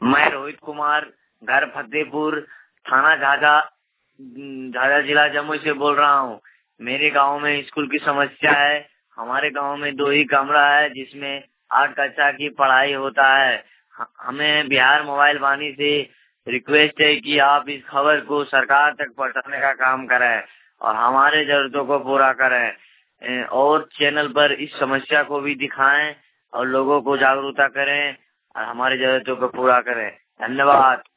मैं रोहित कुमार, घर फतेहपुर, थाना झाझा, झाझा जिला जमुई से बोल रहा हूँ। मेरे गांव में स्कूल की समस्या है। हमारे गांव में 2 ही कमरा है जिसमें 8 कक्षा की पढ़ाई होता है। हमें बिहार मोबाइल वाणी से रिक्वेस्ट है कि आप इस खबर को सरकार तक पहुंचाने का काम करें और हमारे जरूरतों को पूरा करें और चैनल पर इस समस्या को भी दिखाएं और लोगों को जागरूकता करें और हमारी जरूरतों को पूरा करें। धन्यवाद।